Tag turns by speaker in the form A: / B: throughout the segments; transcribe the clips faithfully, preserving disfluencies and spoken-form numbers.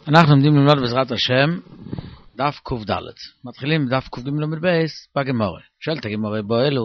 A: אנחנו לומדים ללמוד בעזרת השם דף ק"ד. מתחילים דף ק"ג לומד בייס בגמורה. שואלת הגמורה באלו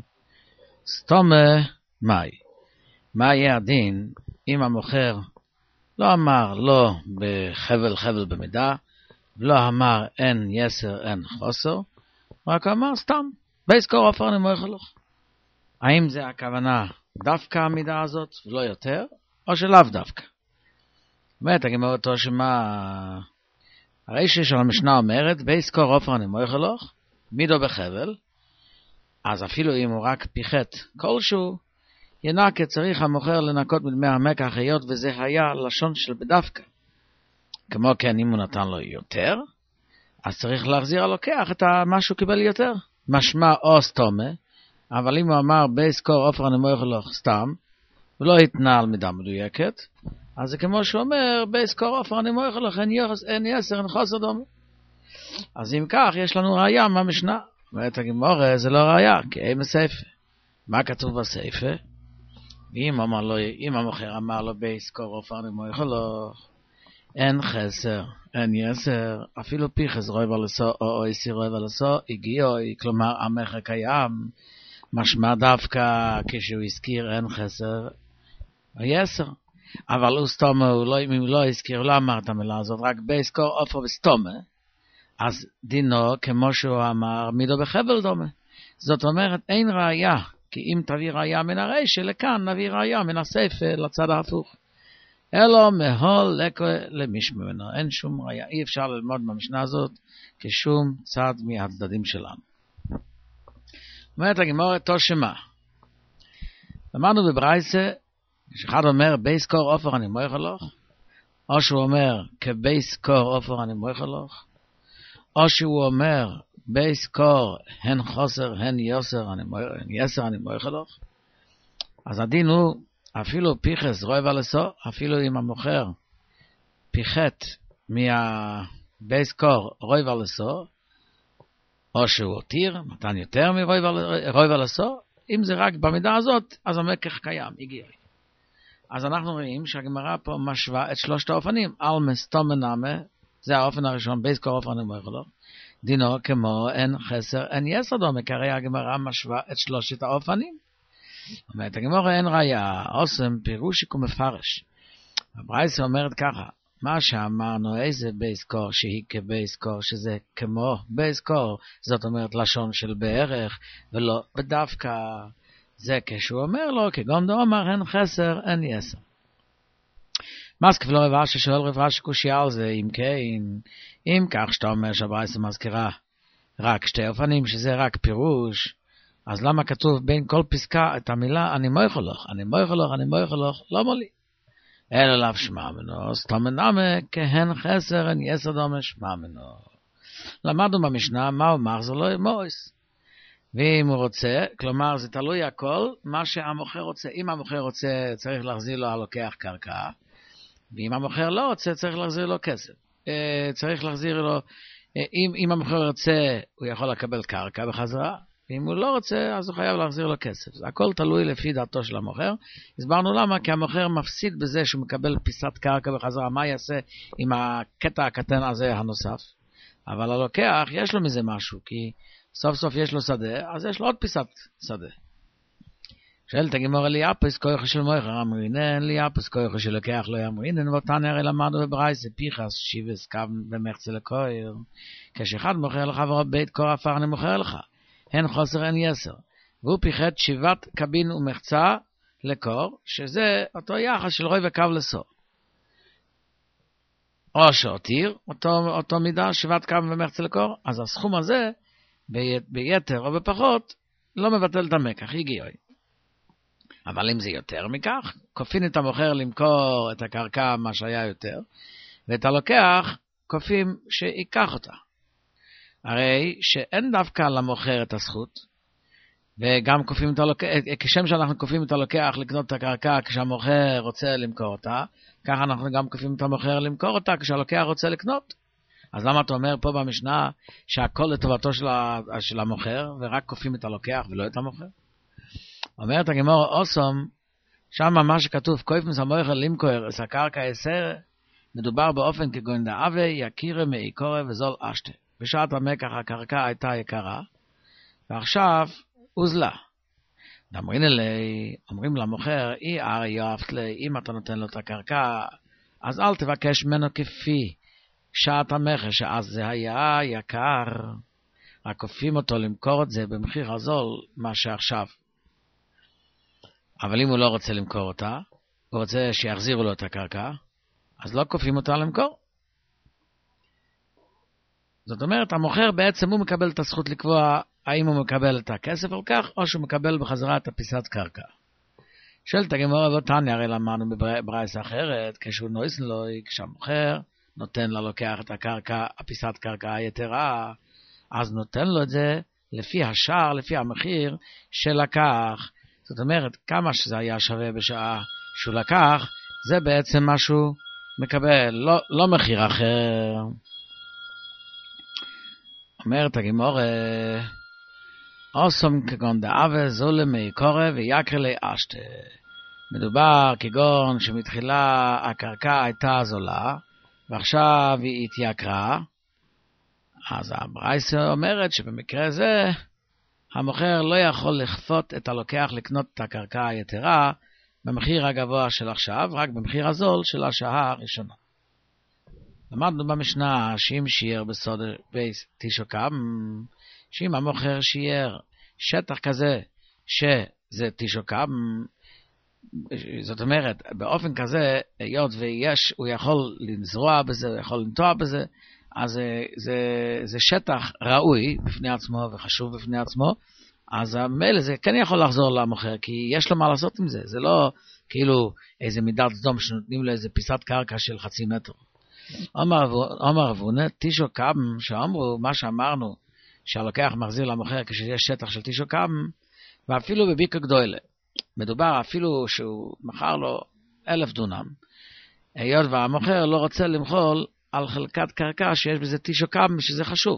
A: סתומה מאי. מה יהיה הדין אם המוכר לא אמר לא בחבל חבל במידה, לא אמר אין יסר אין חוסר, רק אמר סתם בייס קור עופר אני מויך לך. האם זה הכוונה דווקא המידה הזאת ולא יותר, או שלאו דווקא? אומרת הגמרא אותו שמה הרישא של המשנה אומרת בייס קור עופר אני מויך לך מידו בחבל, אז אפילו אם הוא רק פיחת כלשהו ינקה, צריך המוכר לנקות מדמי המקח, היות וזה היה לשון של בדווקא. כמו כן אם הוא נתן לו יותר, אז צריך להחזיר הלוקח את מה שהוא קיבל יותר, משמע או סתומה. אבל אם הוא אמר בייס קור עופר אני מויך לך סתם ולא התנה על מידה מדויקת, אז זה כמו שהוא אומר בייס קור עופר אני מויך לך אין יסר אין חוסר דומה. אז אם כך יש לנו ראיה מהמשנה. אומרת הגמרא זה לא ראיה, כי אין בספר. מה כתוב בספר? אם אמר לו, אם המוכר אמר לו בייס קור עופר אני מויך לך אין חסר אין יסר, אפילו פיחס רוי ולסו או או איסי רוי ולסו הגיעו, כלומר המכר קיים, משמע דווקא כשהוא הזכיר אין חסר או יסר. אבל הוא סתומה, הוא לא, אם הוא לא הזכיר, הוא לא אמר את המילה הזאת, רק בייס קור עופר וסתומה, אז דינו כמו שהוא אמר מידו בחבל דומה. זאת אומרת אין ראיה, כי אם תביא ראיה מן הרישא לכאן, נביא ראיה מן הספר לצד ההפוך. אלו מהול לקו למישהו ממנו. אין שום ראיה, אי אפשר ללמוד במשנה הזאת כשום צד מהצדדים שלנו. אומרת הגמרא תושמה. למדנו בברייסה, כשאחד אומר בייס קור עופר אני מויך לך, או שהוא אומר כבייס קור עופר אני מויך לך, או שהוא אומר בייס קור הן חוסר הן יסר אני מויך, יסר אני מויך לך. אז הדין הוא אפילו פיחס רוי ולסו, אפילו אם המוכר פיחת מהבייס קור רוי ולסו, או שהוא הותיר, מתן יותר מרוי ולסו, אם זה רק במידה הזאת, אז המקח קיים, הגיע. אז אנחנו רואים שהגמרא פה משווה את שלושת האופנים. על מסתומה נמה, זה האופן הראשון, בייס קור עופר אני מויך לך, דינו כמו אין חסר אין יסר דומה, כי הרי הגמרא משווה את שלושת האופנים. אומרת הגמרא אין ראיה, אוסם פירושי ומפרש. הברייסה אומרת ככה, מה שאמרנו איזה בייס קור שהיא כבייס קור, שזה כמו בייס קור, זאת אומרת לשון של בערך ולא בדווקא. זה כשהוא אומר לו כגון דאמר אין חסר אין יסר. מסקף לא רב אשי שואל רב אשי קושיה על זה, אם כן, אם כך שאתה אומר שהברייסה מזכירה רק שתי אופנים, שזה רק פירוש, אז למה כתוב בין כל פסקה את המילה אני מויך לך, אני מויך לך, אני מויך לך, לא מולי. אלא לאו שמע מנו, סתומה נמה כהן חסר אין יסר דומה שמע מנו. למדנו במשנה מה הוא אמר, זה לא מויס. ואם הוא רוצה, כלומר זה תלוי הכל מה שהמוכר רוצה. אם המוכר רוצה צריך להחזיר לו הלוקח קרקע, ואם המוכר לא רוצה צריך להחזיר לו כסף. צריך להחזיר לו, אם, אם המוכר רוצה הוא יכול לקבל קרקע בחזרה, ואם הוא לא רוצה אז הוא חייב להחזיר לו כסף. זה הכל תלוי לפי דעתו של המוכר. הסברנו למה, כי המוכר מפסיד בזה שהוא מקבל פיסת קרקע בחזרה. מה יעשה עם הקטע הקטן הזה הנוסף? אבל הלוקח יש לו מזה משהו, כי סוף סוף יש לו שדה, אז יש לו עוד פיסת שדה. שואלת הגמרא לי אפס כוח של מוכר אמרינן, לי אפס כוח של לוקח לא אמרינן, ואותן הרי למדנו בברייסה פיחס שיבס קו במחצה לכויר, כשאחד מוכר לך בית קור עפר אני מוכר לך, הן חוסר הן יסר, והוא פיחת שיבת קבין ומחצה לקור, שזה אותו יחס של רוי וקו לסור. או שהותיר אותו, אותו מידה שיבת קו ומחצה לקור, אז הסכום הזה ביתר או בפחות לא מבטל את המקח, הגיעו. אבל אם זה יותר מכך, כופין את המוכר למכור את הקרקע מה שהיה יותר, ואת הלוקח כופים שיקח אותה. הרי שאין דווקא למוכר את הזכות, וגם כופים את הלוקח, כשם שאנחנו כופים את הלוקח לקנות את הקרקע כשהמוכר רוצה למכור אותה, ככה אנחנו גם כופים את המוכר למכור אותה כשהלוקח רוצה לקנות. אז למה אתה אומר פה במשנה שהכל לטובתו של, של המוכר, ורק כופים את הלוקח ולא את המוכר? אומרת הגמרא אוסום, שם מה שכתוב, כופים את המוכר למכור את הקרקע עשר, מדובר באופן כגון דאבה יקירה מעיקורה וזול אשתה. בשעת המקח הקרקע הייתה יקרה, ועכשיו הוזלה. דאמרין אלי, אומרים למוכר, אי ארי יאהבת לי, אם אתה נותן לו את הקרקע, אז אל תבקש ממנו כפי שעת המכר, שאז זה היה יקר. רק כופים אותו למכור את זה במחיר הזול, מה שעכשיו. אבל אם הוא לא רוצה למכור אותה, הוא רוצה שיחזירו לו את הקרקע, אז לא כופים אותה למכור. זאת אומרת, המוכר בעצם הוא מקבל את הזכות לקבוע האם הוא מקבל את הכסף על כך, או שהוא מקבל בחזרה את הפיסת קרקע. שואלת הגמרא ותניא, הרי למדנו בברייתא אחרת, כשהוא נויסן לו, כשהמוכר נותן ללוקח את הקרקע, הפיסת קרקע היתרה, אז נותן לו את זה לפי השער, לפי המחיר שלקח. זאת אומרת, כמה שזה היה שווה בשעה שהוא לקח, זה בעצם משהו מקבל, לא, לא מחיר אחר. אומרת הגמרא, אוסום כגון דאבה זולה מעיקורה ויקר לי אשתה. מדובר כגון שמתחילה הקרקע הייתה זולה, ועכשיו היא התייקרה. אז הברייתא אומרת שבמקרה זה, המוכר לא יכול לכפות את הלוקח לקנות את הקרקע היתרה במחיר הגבוה של עכשיו, רק במחיר הזול של השעה הראשונה. למדנו במשנה שאם שיער בסוד בייס תשוקם, שאם המוכר שיער שטח כזה שזה תשוקם, זאת אומרת, באופן כזה, היות ויש, הוא יכול לזרוע בזה, הוא יכול לנטוע בזה, אז זה, זה, זה שטח ראוי בפני עצמו וחשוב בפני עצמו, אז המילא זה כן יכול לחזור למוכר, כי יש לו מה לעשות עם זה. זה לא כאילו איזה מידת סדום שנותנים לו איזה פיסת קרקע של חצי מטר. אומר אבונה, תישו קם, שאמרו מה שאמרנו, שהלוקח מחזיר למוכר כשיש שטח של תישו קם, ואפילו בביקה גדולה. מדובר אפילו שהוא מכר לו אלף דונם, היות והמוכר לא רוצה למחול על חלקת קרקע שיש בזה תישו קם, שזה חשוב.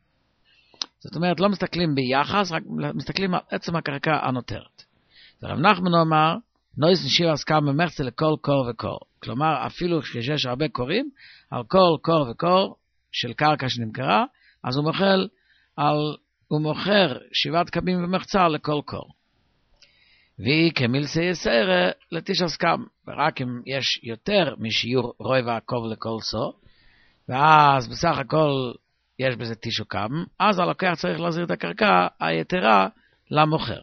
A: זאת אומרת, לא מסתכלים ביחס, רק מסתכלים על עצם הקרקע הנותרת. רב נחמן אמר, נויס נשיר הסכם במחצה לכל קור וקור. כלומר, אפילו כשיש הרבה קורים, על כל קור וקור של קרקע שנמכרה, אז הוא מוכר, על, הוא מוכר שבעת קבים במחצה לכל קור. והיא כמילסי יסערה לתיש הסכם, ורק אם יש יותר משיעור רוי ועקוב לכל סו, ואז בסך הכל יש בזה תישו קם, אז הלוקח צריך להחזיר את הקרקע היתרה למוכר.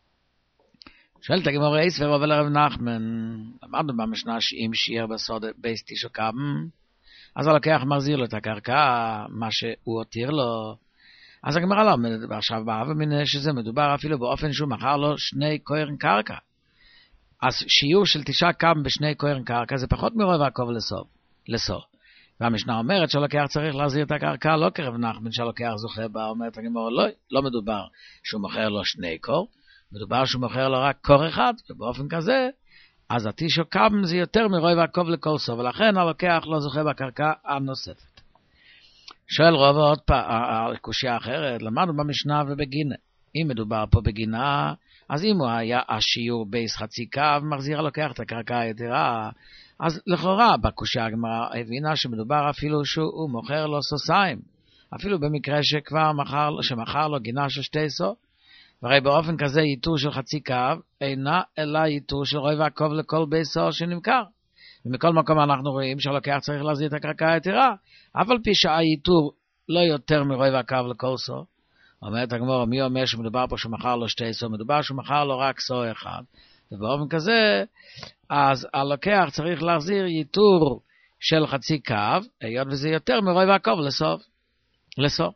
A: שואלת הגמרא איס ורב לרב נחמן, למדנו במשנה שאם שיער בסוד בייס תישו קם, אז הלוקח מחזיר לו את הקרקע, מה שהוא הותיר לו. אז הגמרא לא עומדת עכשיו באב מן שזה מדובר אפילו באופן שהוא מכר לו שני קוירן קרקע. אז שיעור של תשעה קם בשני קוירן קרקע זה פחות מרוי ועקוב לסוף, לסוף. והמשנה אומרת שהלוקח צריך להחזיר את הקרקע, לא כרב נחמן שהלוקח זוכה בה, אומרת הגמרא לא, לא מדובר שהוא מוכר לו שני קור, מדובר שהוא מוכר לו רק קור אחד, ובאופן כזה, אז התישו קם זה יותר מרוי ועקוב לכל סוף, ולכן הלוקח לא זוכה בקרקע הנוספת. שואל רוב עוד פעם, קושיה אחרת, למדנו במשנה ובגינה. אם מדובר פה בגינה, אז אם הוא היה השיעור בייס חצי קו, מחזיר הלוקח את הקרקע היתרה, אז לכאורה בקושיה הגמרא הבינה שמדובר אפילו שהוא מוכר לו סוסיים, אפילו במקרה שכבר מחר, שמחר לו גינה של שתי סו, והרי באופן כזה ייתור של חצי קו אינה אלא ייתור של רוי ועקוב לכל בייסו שנמכר. ומכל מקום אנחנו רואים שהלוקח צריך להחזיר את הקרקע היתרה, אבל פי שעה ייתור לא יותר מרוי ועקוב לכל סו. אומרת הגמרא, מי אומר שמדובר פה שמחר לו שתי סו? מדובר שמחר לו רק סו אחד, ובאופן כזה אז הלוקח צריך להחזיר ייתור של חצי קו, היות וזה יותר מרוי ועקוב לסוף, לסוף.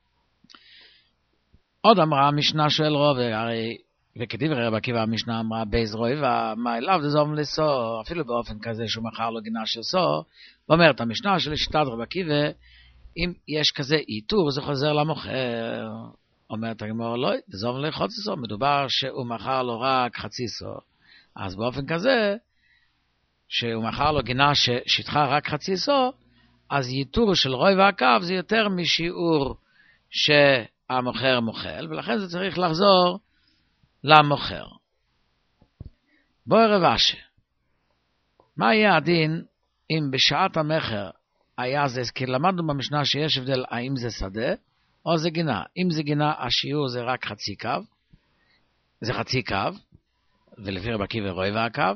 A: עוד אמרה המשנה של רוב, הרי וכדברי רבי עקיבא המשנה אמרה בייז רוי ומה אליו דזום לסו, אפילו באופן כזה שהוא מכר לו גינה של סו. ואומרת המשנה של שיטת רבי עקיבא, אם יש כזה ייתור זה חוזר למוכר. אומרת הגמרא לא, דזום לחצי סו, מדובר שהוא מכר לו רק חצי סו, אז באופן כזה שהוא מכר לו גינה ששטחה רק חצי סו, אז ייתור של רוי ועקב זה יותר משיעור שהמוכר מוכל, ולכן זה צריך לחזור למוכר. בואי רב אשי, מה יהיה הדין אם בשעת המחר היה זה, כי למדנו במשנה שיש הבדל האם זה שדה או זה גינה. אם זה גינה, השיעור זה רק חצי קו, זה חצי קו, ולפי רבי עקיבא רבע הקו,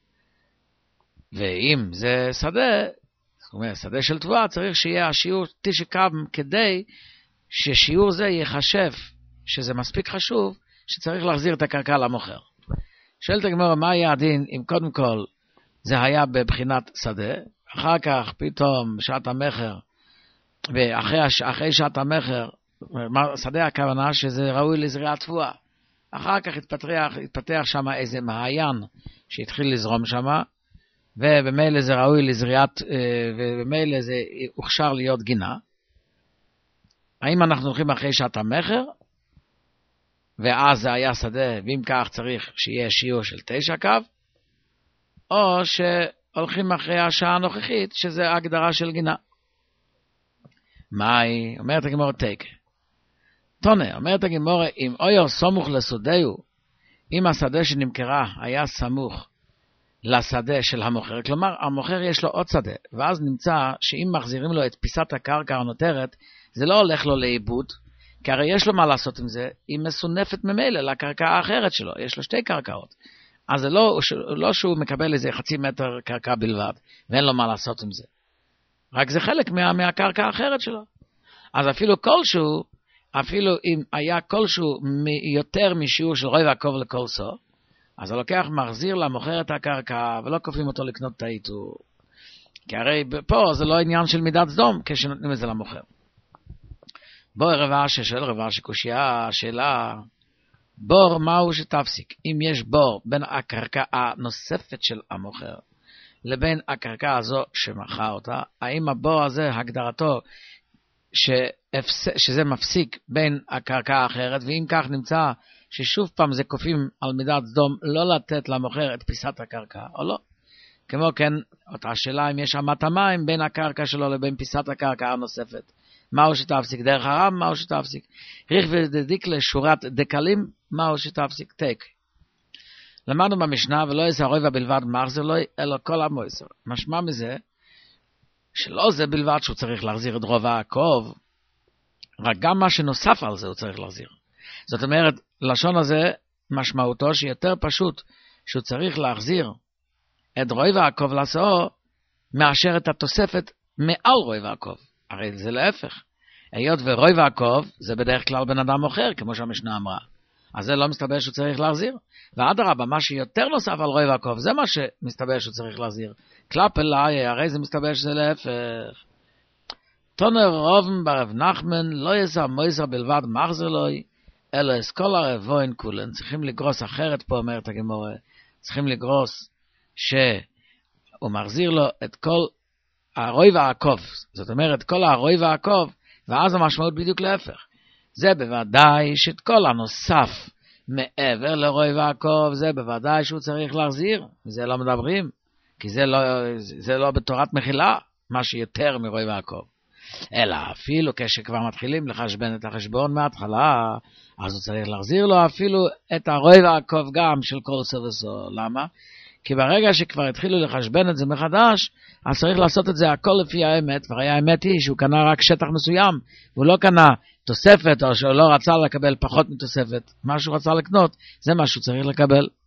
A: ואם זה שדה, זאת אומרת, שדה של תבואה, צריך שיהיה השיעור תשע קו, כדי ששיעור זה יחשב, שזה מספיק חשוב, שצריך להחזיר את הקרקע למוכר. שואלת הגמרא, מה היה הדין אם קודם כל זה היה בבחינת שדה, אחר כך פתאום שעת המחר, ואחרי אחרי שעת המחר, שדה הכוונה שזה ראוי לזריעת תבואה. אחר כך התפתח, התפתח שם איזה מעיין שהתחיל לזרום שם, ובמילא זה ראוי לזריעת, ובמילא זה הוכשר להיות גינה. האם אנחנו הולכים אחרי שעת המחר, ואז זה היה שדה, ואם כך צריך שיהיה שיעור של תשע קו, או שהולכים אחרי השעה הנוכחית, שזה ההגדרה של גינה. מהי? אומרת הגמרא תקה. תונה, אומרת הגמרא, אם אויר סמוך לסודהו, אם השדה שנמכרה היה סמוך לשדה של המוכר, כלומר המוכר יש לו עוד שדה, ואז נמצא שאם מחזירים לו את פיסת הקרקע הנותרת, זה לא הולך לו לאיבוד, כי הרי יש לו מה לעשות עם זה, היא מסונפת ממילא לקרקע האחרת שלו, יש לו שתי קרקעות. אז זה לא, לא שהוא מקבל איזה חצי מטר קרקע בלבד, ואין לו מה לעשות עם זה. רק זה חלק מה, מהקרקע האחרת שלו. אז אפילו כלשהו, אפילו אם היה כלשהו יותר משיעור של רבע הקו לכל סו, אז הלוקח מחזיר למוכר את הקרקע, ולא כופים אותו לקנות את העיטור. כי הרי פה זה לא עניין של מידת סדום, כשנותנים את זה למוכר. בוא רבע ששאל רבע שקושיה, שאלה, בור מהו שתפסיק? אם יש בור בין הקרקע הנוספת של המוכר, לבין הקרקע הזו שמכר אותה, האם הבור הזה הגדרתו שאפס... שזה מפסיק בין הקרקע האחרת, ואם כך נמצא ששוב פעם זה כופים על מידת סדום לא לתת למוכר את פיסת הקרקע, או לא? כמו כן, אותה שאלה אם יש אמת המים בין הקרקע שלו לבין פיסת הקרקע הנוספת. מהו שתפסיק? דרך הרם, מהו שתפסיק? ריך ודדיק לשורת דקלים, מהו שתפסיק? תק. למדנו במשנה, ולא יש הרבע בלבד מחזיר לו, אלא כל המויסר. משמע מזה, שלא זה בלבד שהוא צריך להחזיר את רובע העקוב, רק גם מה שנוסף על זה הוא צריך להחזיר. זאת אומרת, לשון הזה משמעותו שיותר פשוט שהוא צריך להחזיר את רובע העקוב לעשו, מאשר את התוספת מעל רובע העקוב. הרי זה להפך. היות ורובע העקוב זה בדרך כלל בן אדם מוכר, כמו שהמשנה אמרה. אז זה לא מסתבר שהוא צריך להחזיר. ואדרבה, מה שיותר נוסף על רובע העקוב, זה מה שמסתבר שהוא צריך להחזיר. קלאפ אליי, הרי זה מסתבר שזה להפך. תונר רובן ברב נחמן, לא יסע מויסר בלבד מחזיר לוי, אלא אסכול הרבוין כולן. צריכים לגרוס אחרת פה, אומרת הגמורה. צריכים לגרוס שהוא מחזיר לו את כל הרובע העקוב. זאת אומרת, כל הרובע העקוב, ואז המשמעות בדיוק להפך. זה בוודאי שאת כל הנוסף מעבר לרובע העקוב, זה בוודאי שהוא צריך להחזיר. זה לא מדברים, כי זה לא, זה לא בתורת מחילה, מה שיותר מרובע העקוב. אלא אפילו כשכבר מתחילים לחשבן את החשבון מההתחלה, אז הוא צריך להחזיר לו אפילו את הרובע העקוב גם של כל סו וסו. למה? כי ברגע שכבר התחילו לחשבן את זה מחדש, אז צריך לעשות את זה הכל לפי האמת, והרי האמת היא שהוא קנה רק שטח מסוים, והוא לא קנה תוספת, או שהוא לא רצה לקבל פחות מתוספת. מה שהוא רצה לקנות, זה מה שהוא צריך לקבל.